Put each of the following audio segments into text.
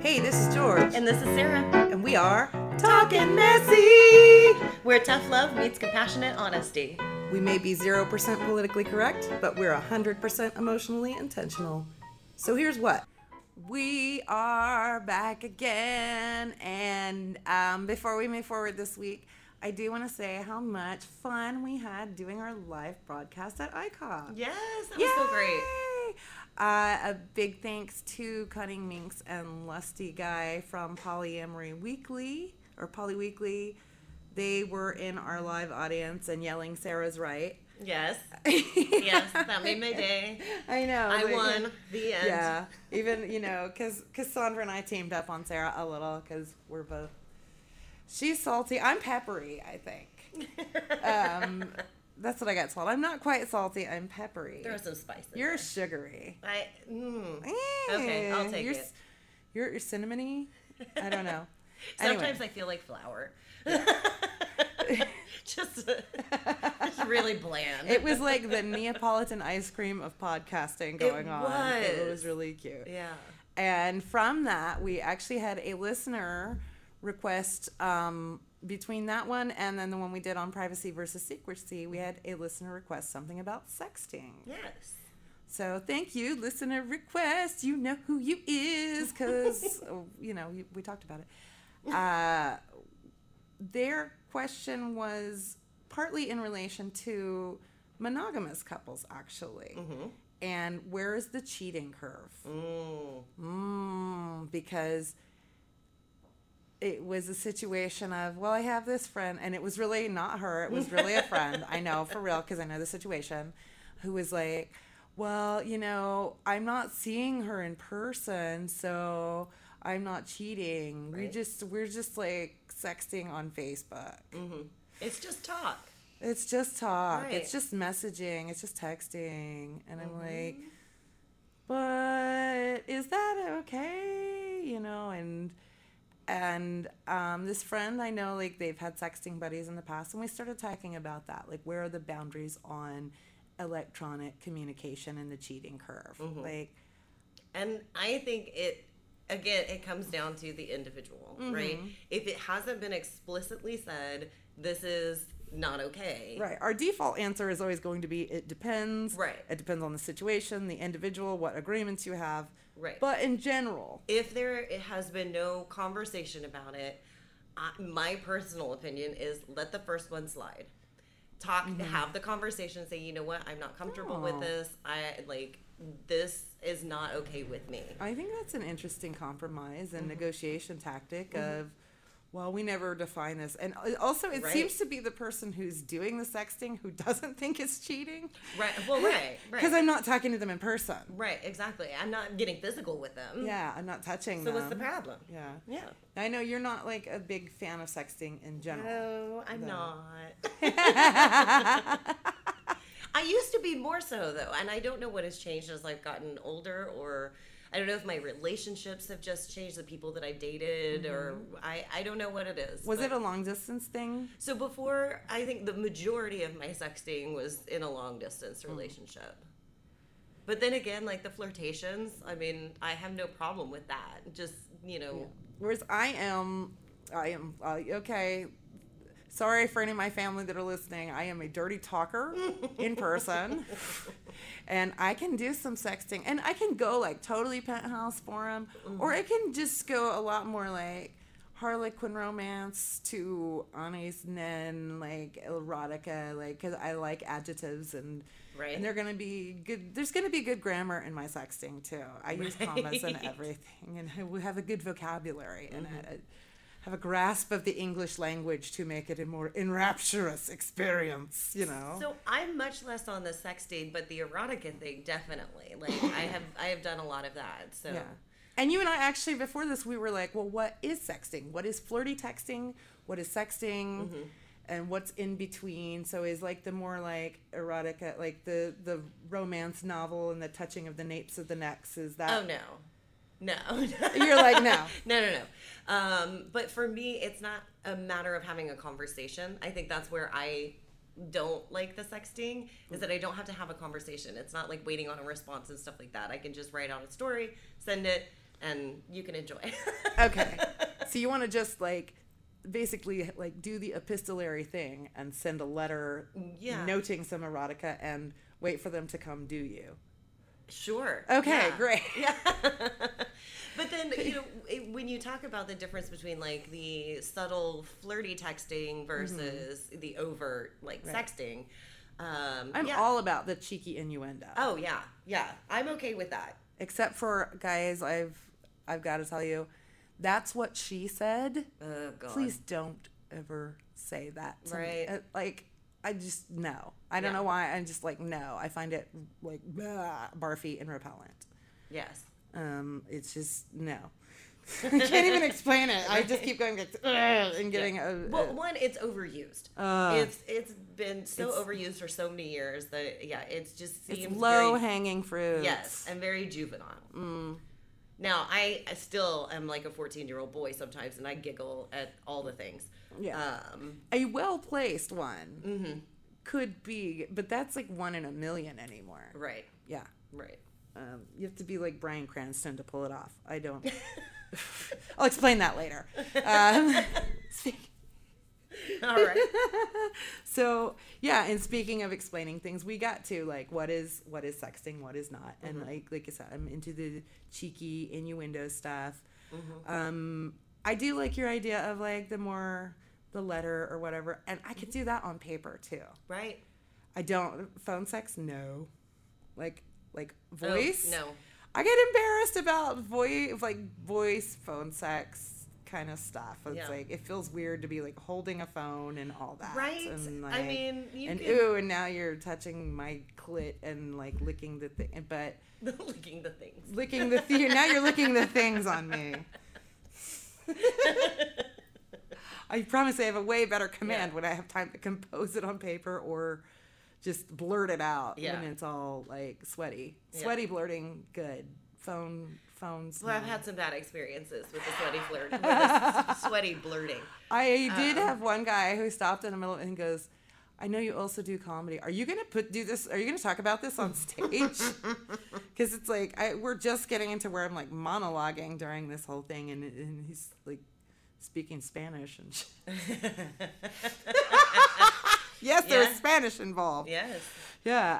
Hey, this is George. And this is Sarah. And we are Talking Messy. Where tough love meets compassionate honesty. We may be 0% politically correct, but we're 100% emotionally intentional. So here's what. We are back again. And before we move forward this week, I do want to say how much fun we had doing our live broadcast at ICOP. Yes, that was so great. A big thanks to Cunning Minx and Lusty Guy from Polyamory Weekly, or Poly Weekly. They were in our live audience and yelling, "Sarah's right." Yes. Yes, that made my day. I know. I won. The end. Yeah. Even, because Sandra and I teamed up on Sarah a little because we're both. She's salty. I'm peppery, I think. That's what I got told. I'm not quite salty. I'm peppery. Throw some spice in You're there. sugary. Okay, I'll take it. You're cinnamony? I don't know. Sometimes I feel like flour. just really bland. It was like the Neapolitan ice cream of podcasting going on. It was really cute. Yeah. And from that, we actually had a listener request between that one and then the one we did on privacy versus secrecy. We had a listener request something about sexting. Yes. So thank you, listener request. You know who you is because, we talked about it. Their question was partly in relation to monogamous couples, actually. Mm-hmm. And where is the cheating curve? Because it was a situation of, I have this friend, and it was really not her. It was really a friend. I know, for real, because I know the situation, who was like, I'm not seeing her in person, so I'm not cheating. Right. We're just like sexting on Facebook. Mm-hmm. It's just talk. It's just talk. Right. It's just messaging. It's just texting. And I'm like, but is that okay? And this friend I know, like, they've had sexting buddies in the past, and we started talking about that. Like, where are the boundaries on electronic communication and the cheating curve? Mm-hmm. And I think it comes down to the individual, right? If it hasn't been explicitly said, this is not okay. Right. Our default answer is always going to be, it depends. Right. It depends on the situation, the individual, what agreements you have. Right. But in general, if it has been no conversation about it, my personal opinion is let the first one slide. Have the conversation, say, you know what, I'm not comfortable with this. This is not okay with me. I think that's an interesting compromise and negotiation tactic of, we never define this. And also, it seems to be the person who's doing the sexting who doesn't think it's cheating. Right. Well, right. Because I'm not talking to them in person. Right, exactly. I'm not getting physical with them. Yeah, I'm not touching them. So what's the problem? Yeah. Yeah. I know you're not, like, a big fan of sexting in general. No, I'm not. I used to be more so, though, and I don't know what has changed as I've gotten older, or I don't know if my relationships have just changed, the people that I've dated, or I don't know what it is. Was it a long-distance thing? So before, I think the majority of my sexting was in a long-distance relationship. But then again, like the flirtations, I mean, I have no problem with that. Just, Yeah. Whereas I am okay. Sorry for any of my family that are listening. I am a dirty talker in person. And I can do some sexting. And I can go like totally penthouse for them. Or I can just go a lot more like Harlequin romance to Anais Nen, like erotica, like, because I like adjectives and they're going to be good. There's going to be good grammar in my sexting too. I use commas and everything, and we have a good vocabulary and have a grasp of the English language to make it a more enrapturous experience, So I'm much less on the sexting, but the erotica thing, definitely. Like I have done a lot of that. So yeah. And you and I actually, before this, we were like, well, what is sexting? What is flirty texting? What is sexting? And what's in between? So is like the more like erotica, like the romance novel and the touching of the napes of the necks, is that? Oh, no. You're like, no. No. But for me, it's not a matter of having a conversation. I think that's where I don't like the sexting, is that I don't have to have a conversation. It's not like waiting on a response and stuff like that. I can just write out a story, send it, and you can enjoy. Okay. So you want to just like basically like do the epistolary thing and send a letter noting some erotica and wait for them to come do you. Sure. Okay, yeah. great. Yeah. But then, when you talk about the difference between like the subtle flirty texting versus the overt like sexting, I'm all about the cheeky innuendo. Oh yeah, yeah. I'm okay with that. Except for guys, I've got to tell you, that's what she said. Oh God. Please don't ever say that to right. me. Like, I just no. I don't know why. I'm just like no. I find it like barfy and repellent. Yes. It's just no. I can't even explain it. I just keep going and getting one, it's overused. It's been so overused for so many years that it just seems it's low hanging fruit. Yes, and very juvenile. Now I still am like a 14-year-old boy sometimes, and I giggle at all the things. Yeah, a well placed one could be, but that's like 1 in a million anymore. Right. Yeah. Right. You have to be like Bryan Cranston to pull it off. I don't. I'll explain that later. All right. So yeah, and speaking of explaining things, we got to like what is sexting, what is not, and like I said, I'm into the cheeky innuendo stuff. I do like your idea of like the letter or whatever, and I could do that on paper too. Right. I don't phone sex. No, like voice. Oh, no. I get embarrassed about voice phone sex kind of stuff. It's like it feels weird to be like holding a phone and all that. Right. And like, I mean, and now you're touching my clit and like licking the thing, but licking the things. Now you're licking the things on me. I promise I have a way better command when I have time to compose it on paper or just blurt it out when it's all like sweaty. Sweaty blurting, good. Phones. Well, I've had some bad experiences with the sweaty flirt, with the sweaty blurting. I did have one guy who stopped in the middle and goes, "I know you also do comedy. Are you gonna do this? Are you gonna talk about this on stage?" Because it's like we're just getting into where I'm like monologuing during this whole thing, and he's like speaking Spanish and shit. Yes, there's Spanish involved. Yes. Yeah.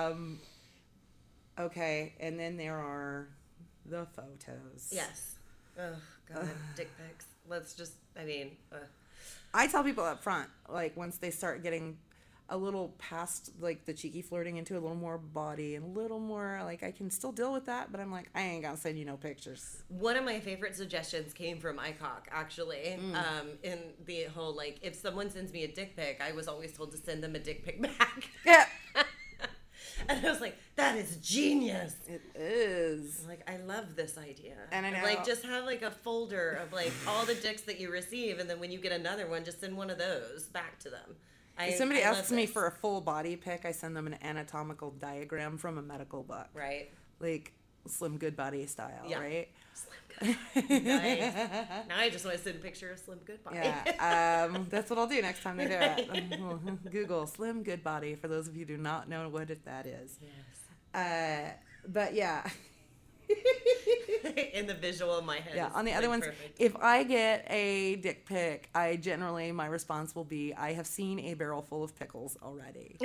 Okay, and then there are the photos. Yes. Oh God, dick pics. Let's just. I mean. I tell people up front, like once they start getting a little past like the cheeky flirting into a little more body and a little more like I can still deal with that, but I'm like I ain't gonna send you no pictures. One of my favorite suggestions came from ICOC actually. In the whole like if someone sends me a dick pic, I was always told to send them a dick pic back. Yeah. And I was like, that is genius. It is. Like, I love this idea. And I know. Like, just have like a folder of like all the dicks that you receive, and then when you get another one, just send one of those back to them. If somebody asks me for a full body pic, I send them an anatomical diagram from a medical book. Right. Like Slim Goodbody style, right? Slim Goodbody. Nice. Now I just want to send a picture of Slim Goodbody. Yeah. That's what I'll do next time they do it. Google Slim Goodbody for those of you who do not know what that is. Yes. But yeah. In the visual in my head. Yeah, on the other ones, perfect. If I get a dick pic, my response will be, I have seen a barrel full of pickles already.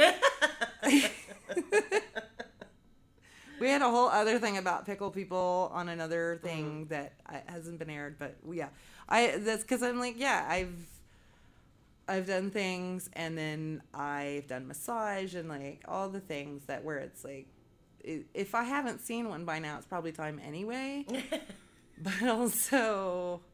We had a whole other thing about pickle people on another thing that hasn't been aired, but that's because I'm like, I've done things, and then I've done massage and like all the things that where it's like, if I haven't seen one by now, it's probably time anyway. But also,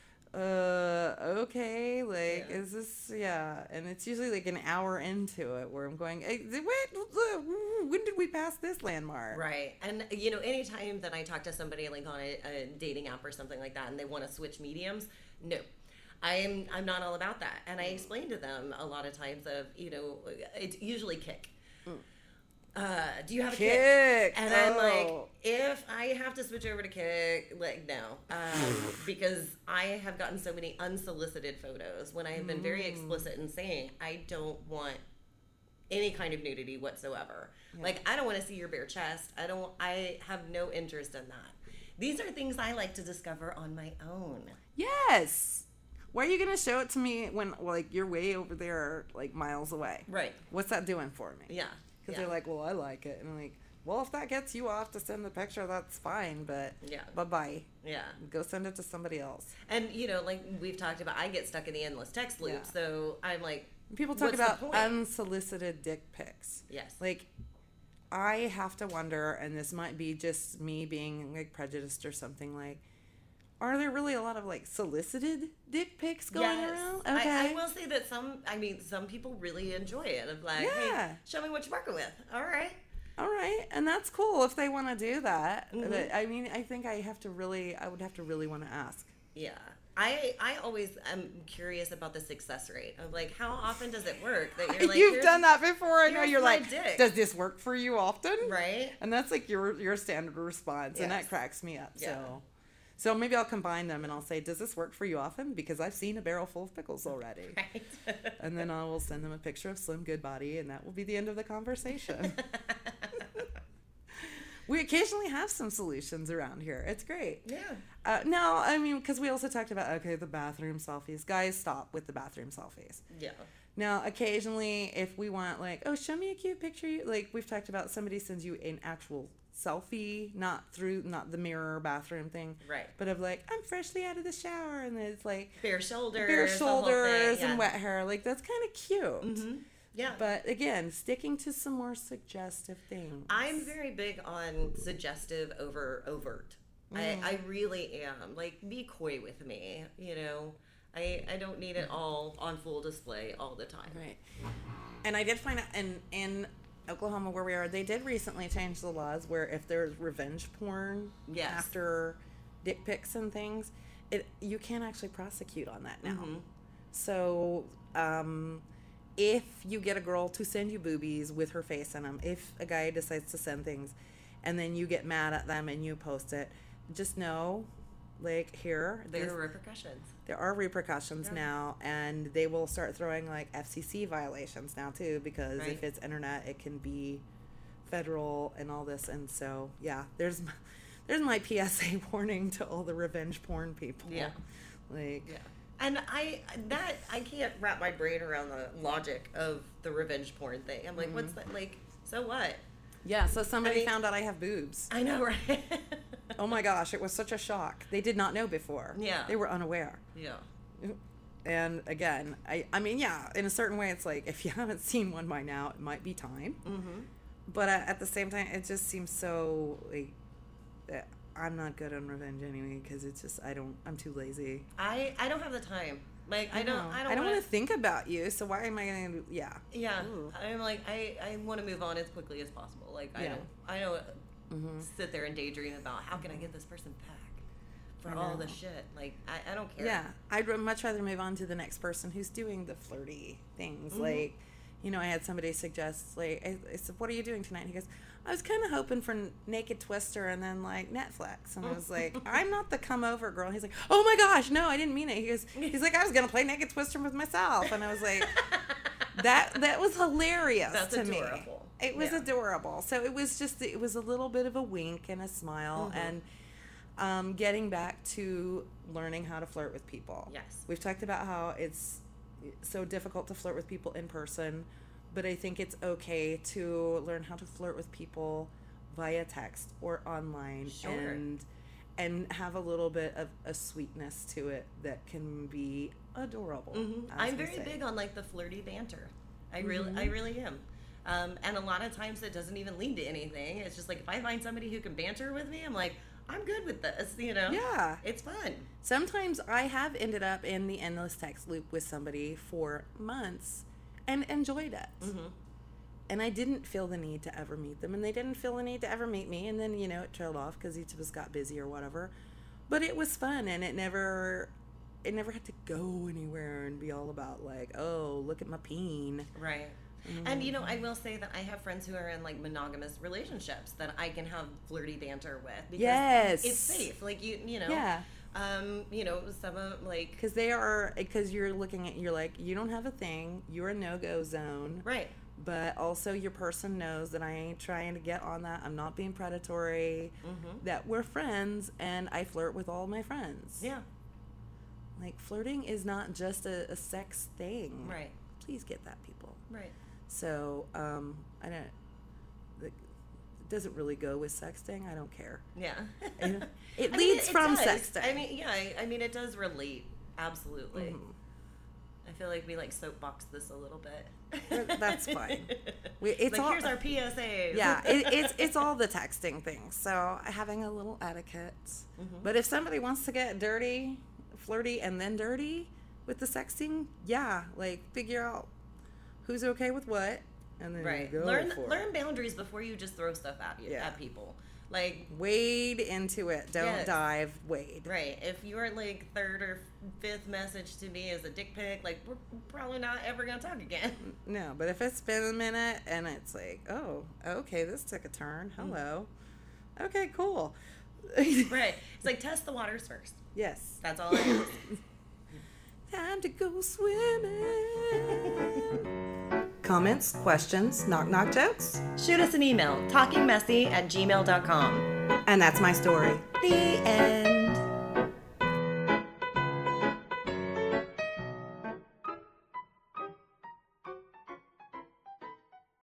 okay, like, is this, and it's usually like an hour into it where I'm going, hey, when did we pass this landmark? Right. And, anytime that I talk to somebody like on a dating app or something like that and they want to switch mediums, no. I'm not all about that. And I explain to them a lot of times of, it's usually Kik. Do you have a Kik? And I'm like, if I have to switch over to Kik, like, no. Because I have gotten so many unsolicited photos when I have been very explicit in saying I don't want any kind of nudity whatsoever. Yeah. Like, I don't want to see your bare chest. I have no interest in that. These are things I like to discover on my own. Yes. Why are you gonna show it to me when like you're way over there, like miles away? Right. What's that doing for me? Yeah. Because they're like, well, I like it, and I'm like, well, if that gets you off to send the picture, that's fine, but bye-bye. Yeah. Go send it to somebody else. And, you know, like we've talked about, I get stuck in the endless text loop, so I'm like, people talk what's about the point? unsolicited dick pics. Yes. Like, I have to wonder, and this might be just me being like prejudiced or something, like, are there really a lot of like solicited dick pics going around? Okay. I will say that some people really enjoy it. Of like, hey, show me what you're working with. All right. All right. And that's cool if they want to do that. Mm-hmm. But I mean, I think I would have to really want to ask. Yeah. I always am curious about the success rate of like, how often does it work that you're like, you've done that before. I know you're my like, dick. does this work for you often? Right. And that's like your standard response. And that cracks me up. Yeah. So maybe I'll combine them and I'll say, does this work for you often? Because I've seen a barrel full of pickles already. Right. And then I will send them a picture of Slim Goodbody, and that will be the end of the conversation. We occasionally have some solutions around here. It's great. Yeah. No, I mean, because we also talked about, okay, the bathroom selfies. Guys, stop with the bathroom selfies. Yeah. Now, occasionally, if we want, like, oh, show me a cute picture. Like, we've talked about somebody sends you an actual selfie, not the mirror bathroom thing. Right. But of, like, I'm freshly out of the shower, and it's, like, bare shoulders the whole thing, yeah. and wet hair. Like, that's kind of cute. Mm-hmm. Yeah. But, again, sticking to some more suggestive things. I'm very big on suggestive over overt. I really am. Like, be coy with me, you know. I don't need it all on full display all the time. Right. And I did find out in Oklahoma where we are, they did recently change the laws where if there's revenge porn after dick pics and things, you can't actually prosecute on that now. Mm-hmm. So if you get a girl to send you boobies with her face in them, if a guy decides to send things and then you get mad at them and you post it, just know, like, here there are repercussions. There are repercussions now, and they will start throwing like FCC violations now too, because if it's internet, it can be federal and all this. And so there's my PSA warning to all the revenge porn people. And I can't wrap my brain around the logic of the revenge porn thing. I'm like, what's that, like, so what? Yeah, so somebody found out I have boobs. I know, right? Oh my gosh, it was such a shock. They did not know before. Yeah. They were unaware. Yeah. And again, I mean, in a certain way, it's like, if you haven't seen one by now, it might be time. Mm-hmm. But at the same time, it just seems so, like, I'm not good on revenge anyway, because it's just, I'm too lazy. I don't have the time. Like, I don't want to think about you, so why am I going to, Yeah. Ooh. I'm like, I want to move on as quickly as possible. Like, I don't sit there and daydream about how can I get this person back for all the shit. Like, I don't care. Yeah. I'd much rather move on to the next person who's doing the flirty things. Mm-hmm. Like, you know, I had somebody suggest, like, I said, what are you doing tonight? And he goes, I was kind of hoping for Naked Twister and then, like, Netflix. And I was like, I'm not the come over girl. And he's like, oh my gosh, no, I didn't mean it. He's like, I was going to play Naked Twister with myself. And I was like, that was hilarious to adorable. Me. It was adorable. So it was a little bit of a wink and a smile and getting back to learning how to flirt with people. Yes. We've talked about how it's so difficult to flirt with people in person, but I think it's okay to learn how to flirt with people via text or online and have a little bit of a sweetness to it that can be adorable. Mm-hmm. I'm very big on like the flirty banter. I really am. And a lot of times it doesn't even lead to anything. It's just like, if I find somebody who can banter with me, I'm like, I'm good with this, you know? Yeah. It's fun. Sometimes I have ended up in the endless text loop with somebody for months and enjoyed it. Mm-hmm. And I didn't feel the need to ever meet them, and they didn't feel the need to ever meet me. And then, you know, it trailed off because each of us got busy or whatever. But it was fun, and it never had to go anywhere and be all about like, oh, look at my peen. Right. Mm-hmm. And, you know, I will say that I have friends who are in, like, monogamous relationships that I can have flirty banter with. Because it's safe. Like, you know. Yeah. You know, some of, like... Because you're looking at, you're like, you don't have a thing. You're a no-go zone. Right. but also your person knows that I ain't trying to get on that. I'm not being predatory. That we're friends, and I flirt with all my friends. Yeah. Like, flirting is not just a sex thing. Right. Please get that, people. Right. So, I don't. It doesn't really go with sexting. I don't care. Yeah. It leads from does. sexting. I mean, yeah. I mean, it does relate. Absolutely. I feel like we like soapbox this a little bit. That's fine. It's like, all, here's our PSAs. Yeah, it's all the texting thing. So having a little etiquette. But if somebody wants to get dirty, flirty, and then dirty with the sexting, yeah, like figure out who's okay with what, and then Right. go Learn for learn it. boundaries before you just throw stuff at at people. Like, Wade into it. Don't Yes. dive. Wade. right. If your like third or fifth message to me is a dick pic, like, we're probably not ever gonna talk again. No, but if it's been a minute and it's like, oh, okay, this took a turn. Hello. Okay, cool. Right. It's like, test the waters first. Yes. That's all I ask. Time to go swimming. Comments, questions, knock jokes? Shoot us an email, talkingmessy@gmail.com. And that's my story. The end.